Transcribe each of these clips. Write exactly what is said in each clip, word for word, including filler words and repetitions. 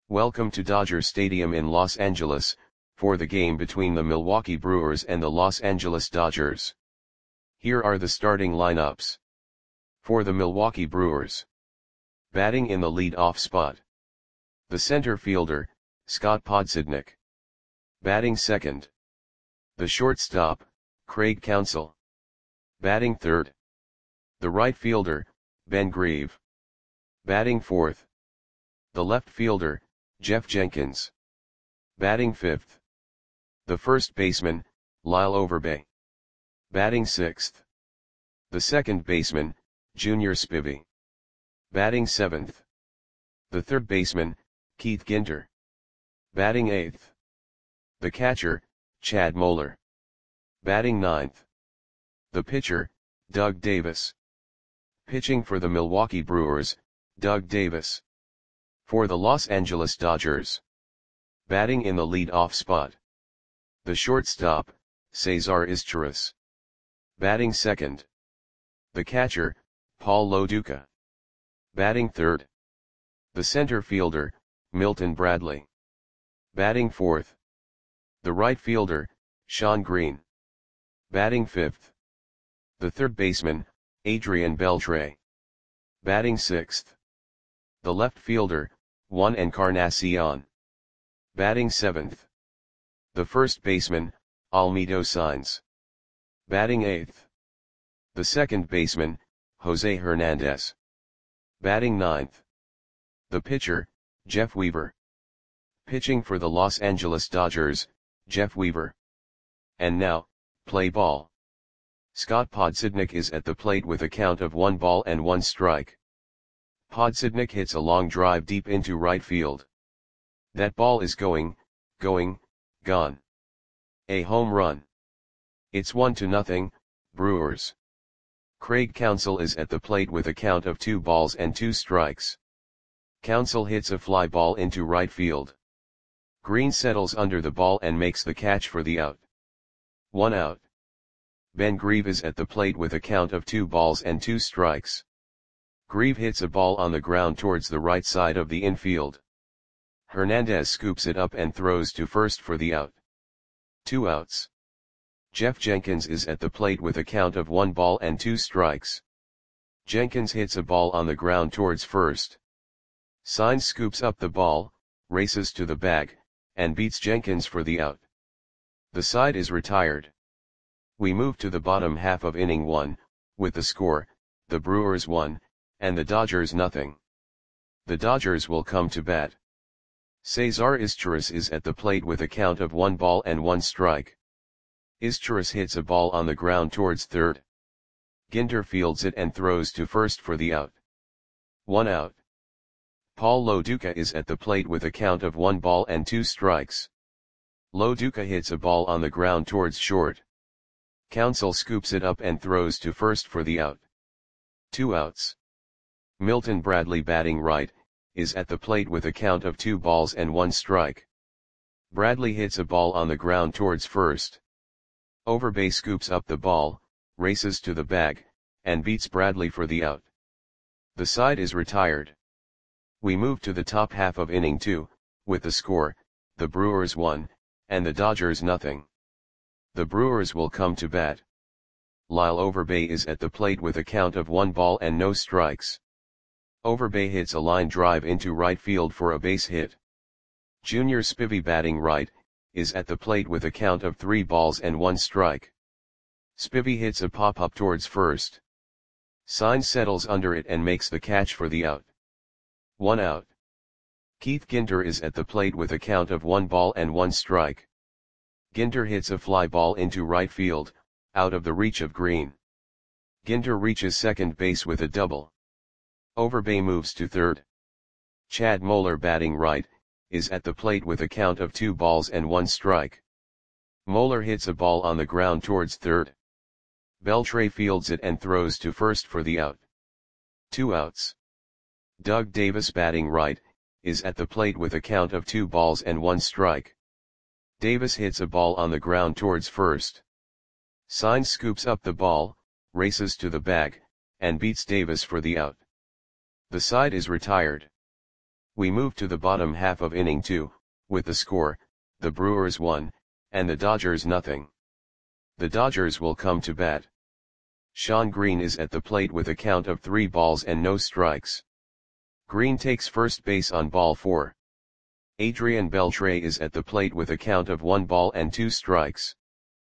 Welcome to Dodger Stadium in Los Angeles, for the game between the Milwaukee Brewers and the Los Angeles Dodgers. Here are the starting lineups. For the Milwaukee Brewers. Batting in the lead-off spot. The center fielder, Scott Podsednik. Batting second. The shortstop, Craig Counsell. Batting third. The right fielder, Ben Grieve. Batting fourth. The left fielder, Geoff Jenkins. Batting fifth. The first baseman, Lyle Overbay. Batting sixth. The second baseman, Junior Spivey. Batting seventh. The third baseman, Keith Ginter. Batting eighth. The catcher, Chad Moeller. Batting ninth. The pitcher, Doug Davis. Pitching for the Milwaukee Brewers, Doug Davis. For the Los Angeles Dodgers. Batting in the lead-off spot. The shortstop, Cesar Izturis. Batting second. The catcher, Paul Lo Duca. Batting third. The center fielder, Milton Bradley. Batting fourth. The right fielder, Shawn Green. Batting fifth. The third baseman, Adrian Beltre. Batting sixth. The left fielder, Juan Encarnacion. Batting seventh. The first baseman, Almedo Sainz. Batting eighth. The second baseman, Jose Hernandez. Batting ninth. The pitcher, Jeff Weaver. Pitching for the Los Angeles Dodgers, Jeff Weaver. And now, play ball. Scott Podsednik is at the plate with a count of one ball and one strike. Podsednik hits a long drive deep into right field. That ball is going, going, gone. A home run. It's one to nothing, Brewers. Craig Counsell is at the plate with a count of two balls and two strikes. Counsell hits a fly ball into right field. Green settles under the ball and makes the catch for the out. One out. Ben Grieve is at the plate with a count of two balls and two strikes. Grieve hits a ball on the ground towards the right side of the infield. Hernandez scoops it up and throws to first for the out. Two outs. Geoff Jenkins is at the plate with a count of one ball and two strikes. Jenkins hits a ball on the ground towards first. Sainz scoops up the ball, races to the bag, and beats Jenkins for the out. The side is retired. We move to the bottom half of inning one, with the score, the Brewers one, and the Dodgers nothing. The Dodgers will come to bat. Cesar Izturis is at the plate with a count of one ball and one strike. Izturis hits a ball on the ground towards third. Ginter fields it and throws to first for the out. One out. Paul Lo Duca is at the plate with a count of one ball and two strikes. Lo Duca hits a ball on the ground towards short. Counsell scoops it up and throws to first for the out. Two outs. Milton Bradley, batting right, is at the plate with a count of two balls and one strike. Bradley hits a ball on the ground towards first. Overbay scoops up the ball, races to the bag, and beats Bradley for the out. The side is retired. We move to the top half of inning two, with the score, the Brewers one, and the Dodgers nothing. The Brewers will come to bat. Lyle Overbay is at the plate with a count of one ball and no strikes. Overbay hits a line drive into right field for a base hit. Junior Spivey, batting right, is at the plate with a count of three balls and one strike. Spivey hits a pop-up towards first. Sainz settles under it and makes the catch for the out. One out. Keith Ginter is at the plate with a count of one ball and one strike. Ginter hits a fly ball into right field, out of the reach of Green. Ginter reaches second base with a double. Overbay moves to third. Chad Moeller, batting right, is at the plate with a count of two balls and one strike. Moeller hits a ball on the ground towards third. Beltre fields it and throws to first for the out. Two outs. Doug Davis, batting right, is at the plate with a count of two balls and one strike. Davis hits a ball on the ground towards first. Sainz scoops up the ball, races to the bag, and beats Davis for the out. The side is retired. We move to the bottom half of inning two, with the score, the Brewers one, and the Dodgers nothing. The Dodgers will come to bat. Shawn Green is at the plate with a count of three balls and no strikes. Green takes first base on ball four. Adrian Beltre is at the plate with a count of one ball and two strikes.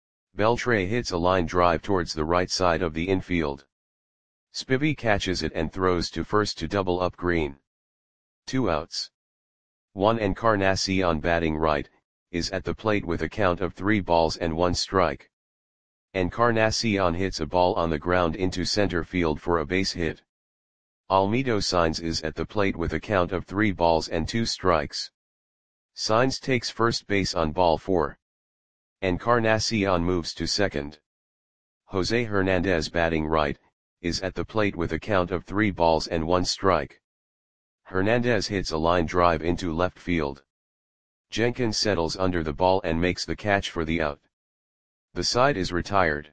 Beltre hits a line drive towards the right side of the infield. Spivey catches it and throws to first to double up Green. Two outs. Juan Encarnacion batting right, is at the plate with a count of three balls and one strike. Encarnacion hits a ball on the ground into center field for a base hit. Almedo Saenz is at the plate with a count of three balls and two strikes. Saenz takes first base on ball four. Encarnacion moves to second. Jose Hernandez batting right, is at the plate with a count of three balls and one strike. Hernandez hits a line drive into left field. Jenkins settles under the ball and makes the catch for the out. The side is retired.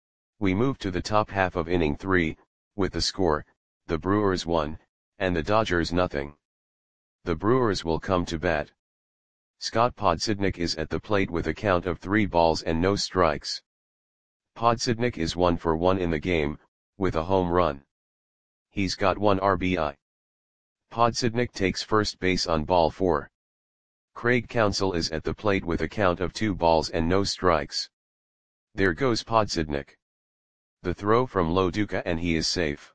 We move to the top half of inning three, with the score, the Brewers one, and the Dodgers nothing. The Brewers will come to bat. Scott Podsednik is at the plate with a count of three balls and no strikes. Podsednik is one for one in the game, with a home run. He's got one R B I. Podsednik takes first base on ball four. Craig Counsell is at the plate with a count of two balls and no strikes. There goes Podsednik. The throw from Lo Duca and he is safe.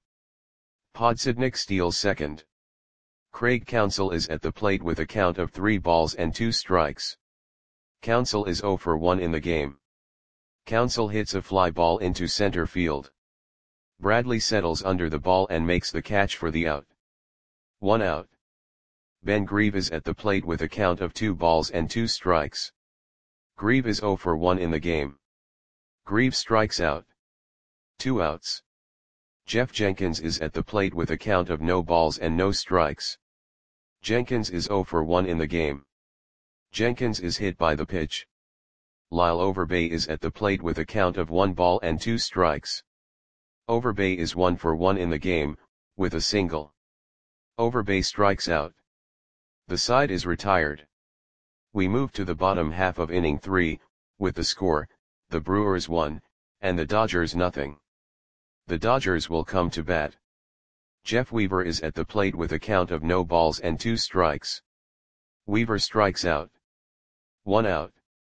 Podsednik steals second. Craig Counsell is at the plate with a count of three balls and two strikes. Counsell is zero for one in the game. Counsell hits a fly ball into center field. Bradley settles under the ball and makes the catch for the out. One out. Ben Grieve is at the plate with a count of two balls and two strikes. Grieve is zero for one in the game. Grieve strikes out. Two outs. Jeff Jenkins is at the plate with a count of no balls and no strikes. Jenkins is zero for one in the game. Jenkins is hit by the pitch. Lyle Overbay is at the plate with a count of one ball and two strikes. Overbay is one for one in the game, with a single. Overbay strikes out. The side is retired. We move to the bottom half of inning three, with the score, the Brewers one, and the Dodgers nothing. The Dodgers will come to bat. Jeff Weaver is at the plate with a count of no balls and two strikes. Weaver strikes out. One out.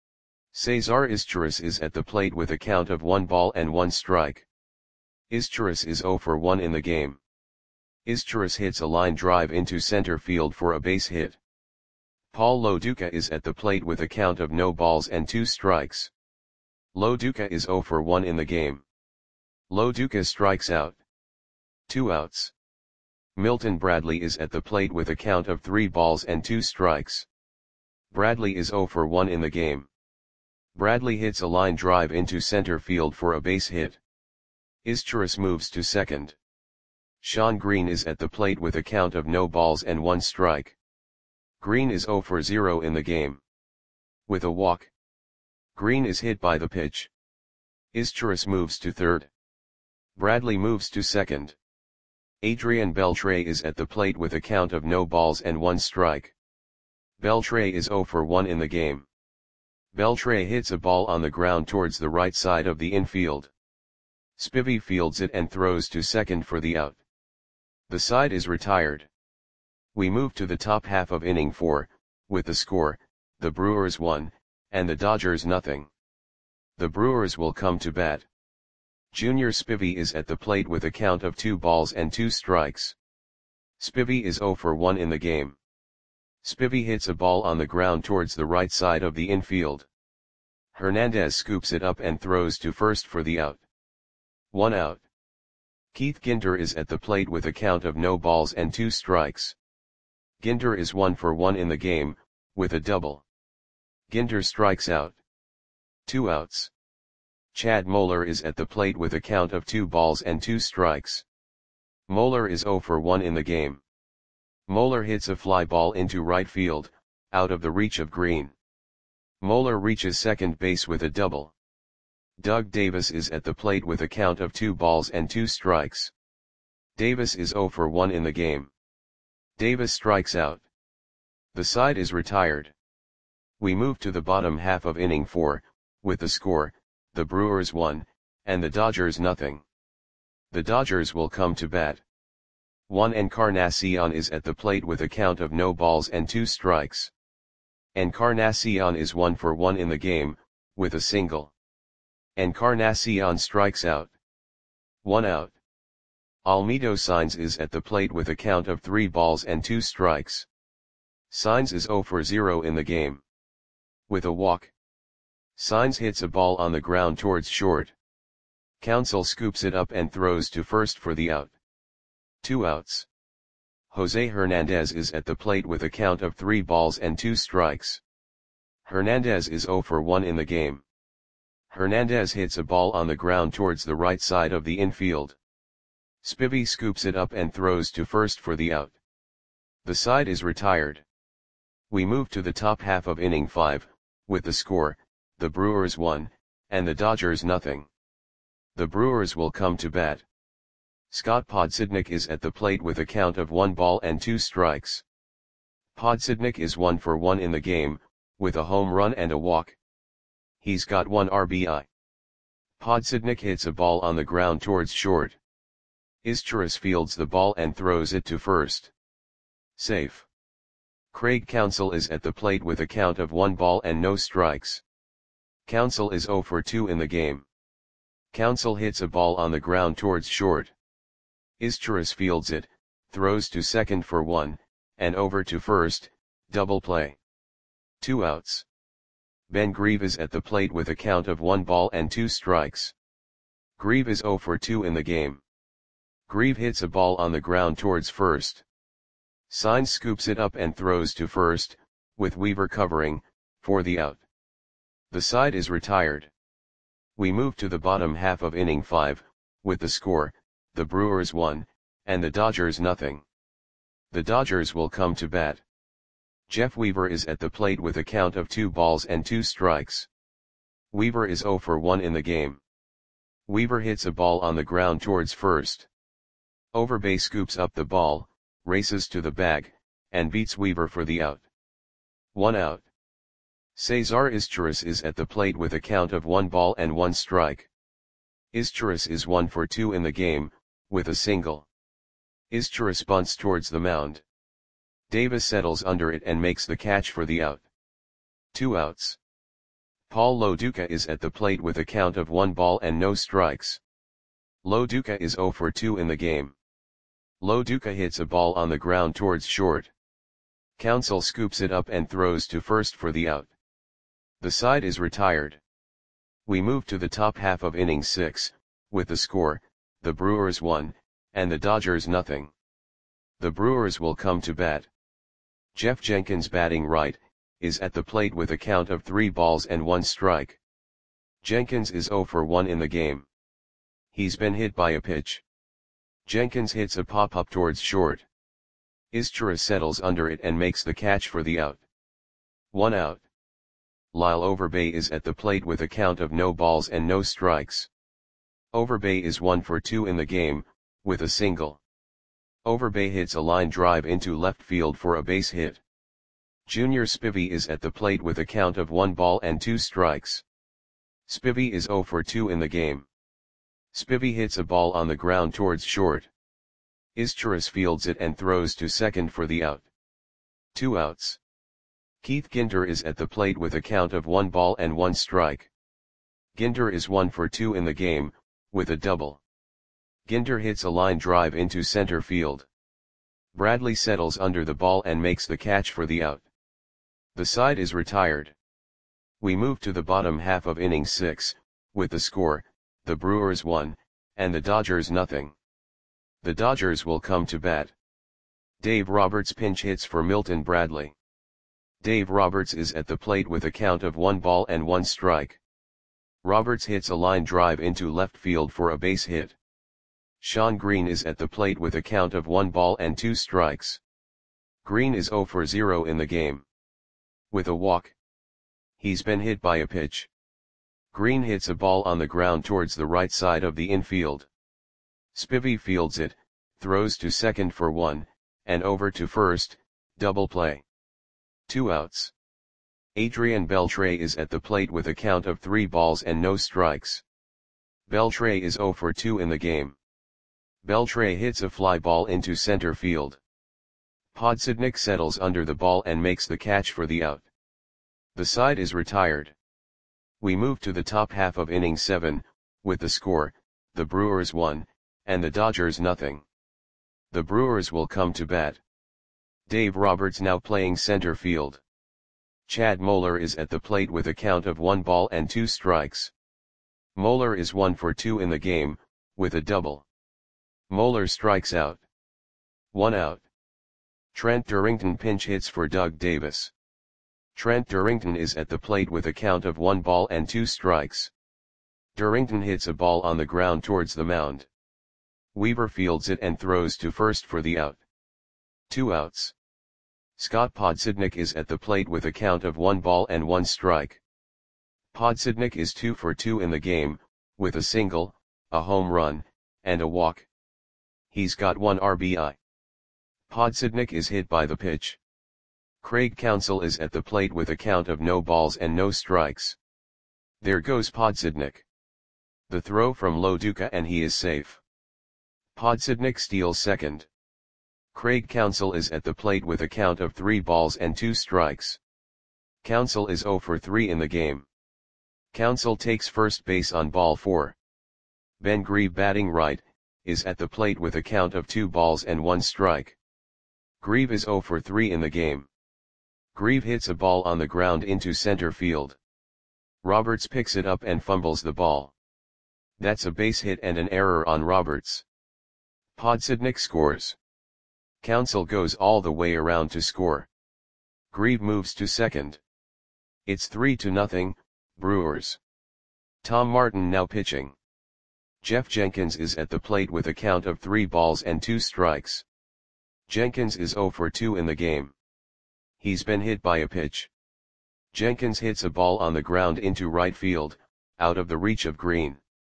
Cesar Izturis is at the plate with a count of one ball and one strike. Izturis is zero for one in the game. Izturis hits a line drive into center field for a base hit. Paul Lo Duca is at the plate with a count of no balls and two strikes. Lo Duca is zero for one in the game. Lo Duca strikes out. Two outs. Milton Bradley is at the plate with a count of three balls and two strikes. Bradley is zero for one in the game. Bradley hits a line drive into center field for a base hit. Izturis moves to second. Shawn Green is at the plate with a count of no balls and one strike. Green is zero for zero in the game. With a walk. Green is hit by the pitch. Izturis moves to third. Bradley moves to second. Adrian Beltre is at the plate with a count of no balls and one strike. Beltre is zero for one in the game. Beltre hits a ball on the ground towards the right side of the infield. Spivey fields it and throws to second for the out. The side is retired. We move to the top half of inning four, with the score, the Brewers one, and the Dodgers nothing. The Brewers will come to bat. Junior Spivey is at the plate with a count of two balls and two strikes. Spivey is zero for one in the game. Spivey hits a ball on the ground towards the right side of the infield. Hernandez scoops it up and throws to first for the out. One out. Keith Ginter is at the plate with a count of no balls and two strikes. Ginter is one for one in the game, with a double. Ginter strikes out. Two outs. Chad Moeller is at the plate with a count of two balls and two strikes. Moeller is zero for one in the game. Moeller hits a fly ball into right field, out of the reach of Green. Moeller reaches second base with a double. Doug Davis is at the plate with a count of two balls and two strikes. Davis is zero for one in the game. Davis strikes out. The side is retired. We move to the bottom half of inning four, with the score, the Brewers one, and the Dodgers nothing. The Dodgers will come to bat. Juan Encarnacion is at the plate with a count of no balls and two strikes. Encarnacion is one for one in the game, with a single. Encarnacion strikes out. One out. Almedo Sainz is at the plate with a count of three balls and two strikes. Sainz is zero for zero in the game. With a walk. Sainz hits a ball on the ground towards short. Counsell scoops it up and throws to first for the out. Two outs. Jose Hernandez is at the plate with a count of three balls and two strikes. Hernandez is zero for one in the game. Hernandez hits a ball on the ground towards the right side of the infield. Spivey scoops it up and throws to first for the out. The side is retired. We move to the top half of inning five, with the score, the Brewers one, and the Dodgers nothing. The Brewers will come to bat. Scott Podsednik is at the plate with a count of one ball and two strikes. Podsednik is one for one in the game, with a home run and a walk. He's got one R B I. Podsednik hits a ball on the ground towards short. Izturis fields the ball and throws it to first. Safe. Craig Counsell is at the plate with a count of one ball and no strikes. Counsell is zero for two in the game. Counsell hits a ball on the ground towards short. Izturis fields it, throws to second for one, and over to first, double play. Two outs. Ben Grieve is at the plate with a count of one ball and two strikes. Grieve is zero for two in the game. Grieve hits a ball on the ground towards first. Sainz scoops it up and throws to first, with Weaver covering, for the out. The side is retired. We move to the bottom half of inning five, with the score, the Brewers one, and the Dodgers nothing. The Dodgers will come to bat. Jeff Weaver is at the plate with a count of two balls and two strikes. Weaver is zero for one in the game. Weaver hits a ball on the ground towards first. Overbay scoops up the ball, races to the bag, and beats Weaver for the out. One out. Cesar Izturis is at the plate with a count of one ball and one strike. Izturis is one for two in the game, with a single. Izturis bunts towards the mound. Davis settles under it and makes the catch for the out. Two outs. Paul Loduca is at the plate with a count of one ball and no strikes. Loduca is zero for two in the game. Loduca hits a ball on the ground towards short. Counsell scoops it up and throws to first for the out. The side is retired. We move to the top half of inning six, with the score, the Brewers one, and the Dodgers nothing. The Brewers will come to bat. Jeff Jenkins, batting right, is at the plate with a count of three balls and one strike. Jenkins is zero for one in the game. He's been hit by a pitch. Jenkins hits a pop-up towards short. Izturis settles under it and makes the catch for the out. One out. Lyle Overbay is at the plate with a count of no balls and no strikes. Overbay is one for two in the game, with a single. Overbay hits a line drive into left field for a base hit. Junior Spivey is at the plate with a count of one ball and two strikes. Spivey is zero for two in the game. Spivey hits a ball on the ground towards short. Izturis fields it and throws to second for the out. Two outs. Keith Ginter is at the plate with a count of one ball and one strike. Ginter is one for two in the game, with a double. Ginter hits a line drive into center field. Bradley settles under the ball and makes the catch for the out. The side is retired. We move to the bottom half of inning six, with the score, the Brewers one, and the Dodgers nothing. The Dodgers will come to bat. Dave Roberts pinch hits for Milton Bradley. Dave Roberts is at the plate with a count of one ball and one strike. Roberts hits a line drive into left field for a base hit. Sean Green is at the plate with a count of one ball and two strikes. Green is zero for zero in the game. With a walk. He's been hit by a pitch. Green hits a ball on the ground towards the right side of the infield. Spivey fields it, throws to second for one, and over to first, double play. Two outs. Adrian Beltre is at the plate with a count of three balls and no strikes. Beltre is zero for two in the game. Beltre hits a fly ball into center field. Podsednik settles under the ball and makes the catch for the out. The side is retired. We move to the top half of inning seven, with the score, the Brewers one, and the Dodgers nothing. The Brewers will come to bat. Dave Roberts now playing center field. Chad Moeller is at the plate with a count of one ball and two strikes. Moeller is one for two in the game, with a double. Moeller strikes out. One out. Trent Durrington pinch hits for Doug Davis. Trent Durrington is at the plate with a count of one ball and two strikes. Durrington hits a ball on the ground towards the mound. Weaver fields it and throws to first for the out. Two outs. Scott Podsednik is at the plate with a count of one ball and one strike. Podsednik is two for two in the game, with a single, a home run, and a walk. He's got one R B I. Podsednik is hit by the pitch. Craig Counsell is at the plate with a count of no balls and no strikes. There goes Podsednik. The throw from Lo Duca and he is safe. Podsednik steals second. Craig Counsell is at the plate with a count of three balls and two strikes. Counsell is zero for three in the game. Counsell takes first base on ball four. Ben Grieve batting right, is at the plate with a count of two balls and one strike. Grieve is zero for three in the game. Grieve hits a ball on the ground into center field. Roberts picks it up and fumbles the ball. That's a base hit and an error on Roberts. Podsednik scores. Counsell goes all the way around to score. Grieve moves to second. It's three to nothing, Brewers. Tom Martin now pitching. Jeff Jenkins is at the plate with a count of three balls and two strikes. Jenkins is zero for two in the game. He's been hit by a pitch. Jenkins hits a ball on the ground into right field, out of the reach of Green.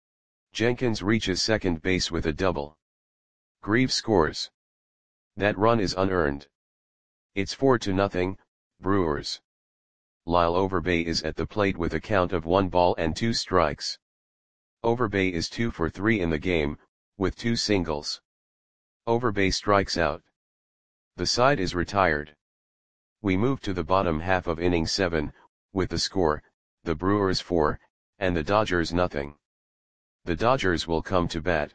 Jenkins reaches second base with a double. Grieve scores. That run is unearned. It's four to nothing, Brewers. Lyle Overbay is at the plate with a count of one ball and two strikes. Overbay is two for three in the game, with two singles. Overbay strikes out. The side is retired. We move to the bottom half of inning seven, with the score, the Brewers four, and the Dodgers nothing. The Dodgers will come to bat.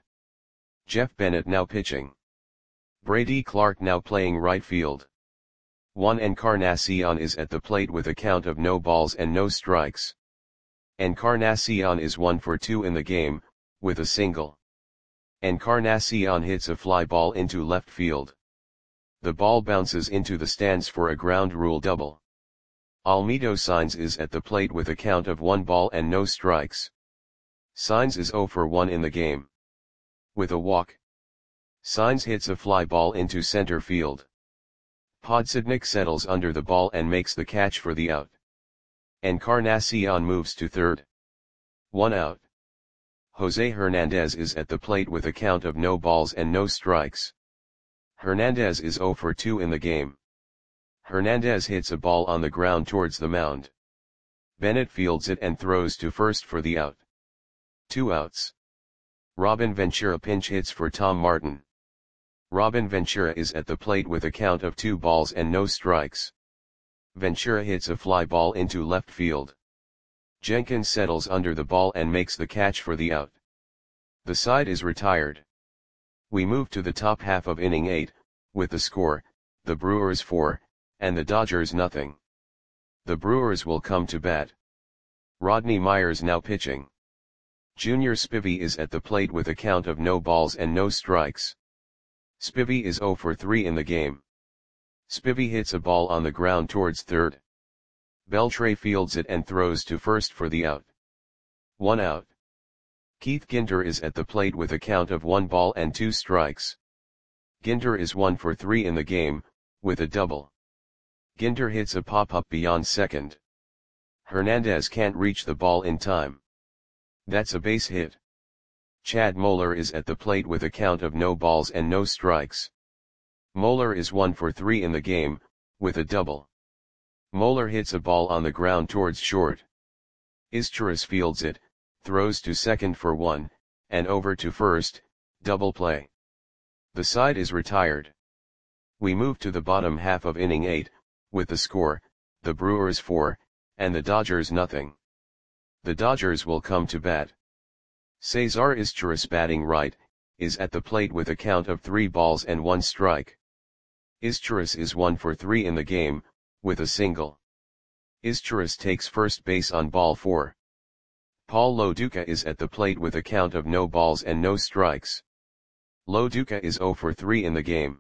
Jeff Bennett now pitching. Brady Clark now playing right field. Juan Encarnacion is at the plate with a count of no balls and no strikes. Encarnacion is one for two in the game, with a single. Encarnacion hits a fly ball into left field. The ball bounces into the stands for a ground rule double. Almedo Saenz is at the plate with a count of one ball and no strikes. Saenz is zero for one in the game. With a walk. Saenz hits a fly ball into center field. Podsednik settles under the ball and makes the catch for the out. Encarnacion moves to third. One out. Jose Hernandez is at the plate with a count of no balls and no strikes. Hernandez is zero for two in the game. Hernandez hits a ball on the ground towards the mound. Bennett fields it and throws to first for the out. Two outs. Robin Ventura pinch hits for Tom Martin. Robin Ventura is at the plate with a count of two balls and no strikes. Ventura hits a fly ball into left field. Jenkins settles under the ball and makes the catch for the out. The side is retired. We move to the top half of inning eight, with the score, the Brewers four, and the Dodgers nothing. The Brewers will come to bat. Rodney Myers now pitching. Junior Spivey is at the plate with a count of no balls and no strikes. Spivey is zero for three in the game. Spivey hits a ball on the ground towards third. Beltre fields it and throws to first for the out. One out. Keith Ginter is at the plate with a count of one ball and two strikes. Ginter is one for three in the game, with a double. Ginter hits a pop-up beyond second. Hernandez can't reach the ball in time. That's a base hit. Chad Moeller is at the plate with a count of no balls and no strikes. Moeller is one for three in the game, with a double. Moeller hits a ball on the ground towards short. Izturis fields it, throws to second for one, and over to first, double play. The side is retired. We move to the bottom half of inning eight, with the score, the Brewers four, and the Dodgers nothing. The Dodgers will come to bat. Cesar Izturis, batting right, is at the plate with a count of three balls and one strike. Izturis is one for three in the game, with a single. Izturis takes first base on ball four. Paul Lo Duca is at the plate with a count of no balls and no strikes. Lo Duca is zero for three in the game.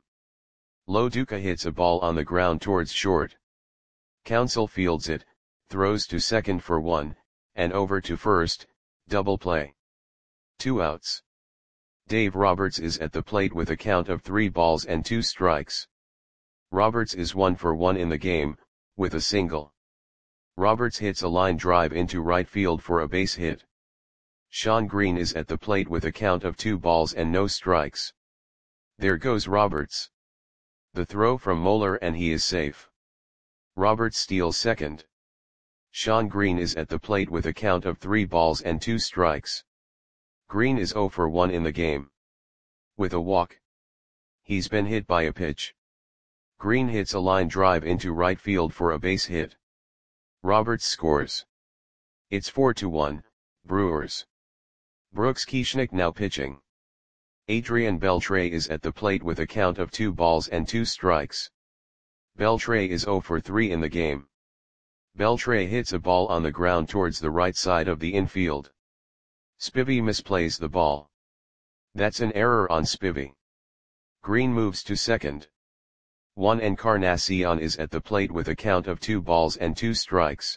Lo Duca hits a ball on the ground towards short. Counsell fields it, throws to second for one, and over to first, double play. Two outs. Dave Roberts is at the plate with a count of three balls and two strikes. Roberts is one for one in the game, with a single. Roberts hits a line drive into right field for a base hit. Shawn Green is at the plate with a count of two balls and no strikes. There goes Roberts. The throw from Moeller and he is safe. Roberts steals second. Shawn Green is at the plate with a count of three balls and two strikes. Green is zero for one in the game. With a walk. He's been hit by a pitch. Green hits a line drive into right field for a base hit. Roberts scores. It's four to one, Brewers. Brooks Keichnick now pitching. Adrian Beltre is at the plate with a count of two balls and two strikes. Beltre is zero for three in the game. Beltre hits a ball on the ground towards the right side of the infield. Spivey misplays the ball. That's an error on Spivey. Green moves to second. Juan Encarnacion is at the plate with a count of two balls and two strikes.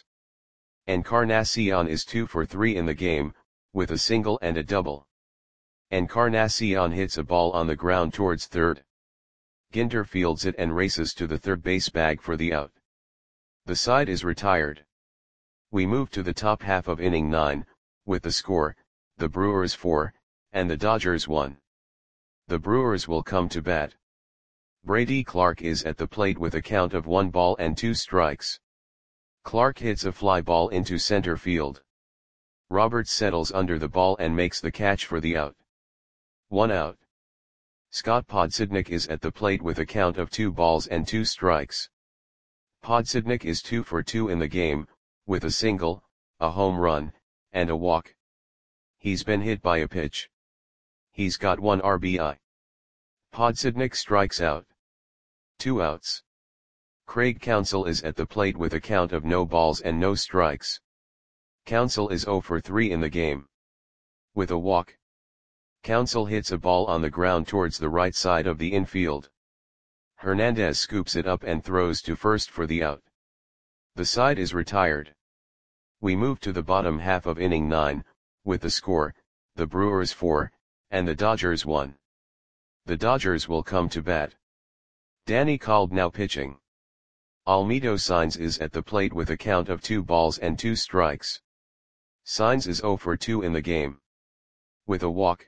Encarnacion is two for three in the game, with a single and a double. Encarnacion hits a ball on the ground towards third. Ginter fields it and races to the third base bag for the out. The side is retired. We move to the top half of inning nine, with the score, the Brewers four, and the Dodgers one. The Brewers will come to bat. Brady Clark is at the plate with a count of one ball and two strikes. Clark hits a fly ball into center field. Roberts settles under the ball and makes the catch for the out. One out. Scott Podsednik is at the plate with a count of two balls and two strikes. Podsednik is two for two in the game, with a single, a home run, and a walk. He's been hit by a pitch. He's got one R B I. Podsednik strikes out. Two outs. Craig Counsell is at the plate with a count of no balls and no strikes. Counsell is zero for three in the game. With a walk. Counsell hits a ball on the ground towards the right side of the infield. Hernandez scoops it up and throws to first for the out. The side is retired. We move to the bottom half of inning nine, with the score, the Brewers four, and the Dodgers one. The Dodgers will come to bat. Danny Kolb now pitching. Almedo Saenz is at the plate with a count of two balls and two strikes. Saenz is zero for two in the game. With a walk.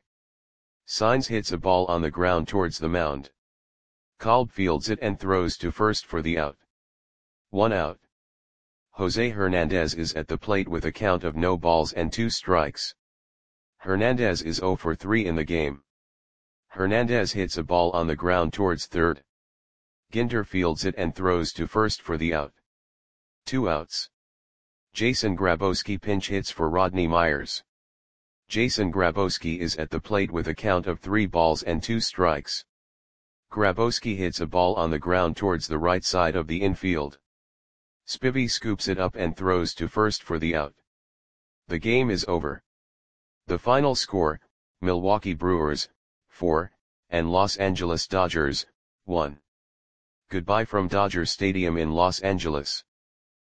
Saenz hits a ball on the ground towards the mound. Kolb fields it and throws to first for the out. One out. Jose Hernandez is at the plate with a count of no balls and two strikes. Hernandez is zero for three in the game. Hernandez hits a ball on the ground towards third. Ginter fields it and throws to first for the out. Two outs. Jason Grabowski pinch hits for Rodney Myers. Jason Grabowski is at the plate with a count of three balls and two strikes. Grabowski hits a ball on the ground towards the right side of the infield. Spivey scoops it up and throws to first for the out. The game is over. The final score, Milwaukee Brewers, four, and Los Angeles Dodgers, one. Goodbye from Dodger Stadium in Los Angeles.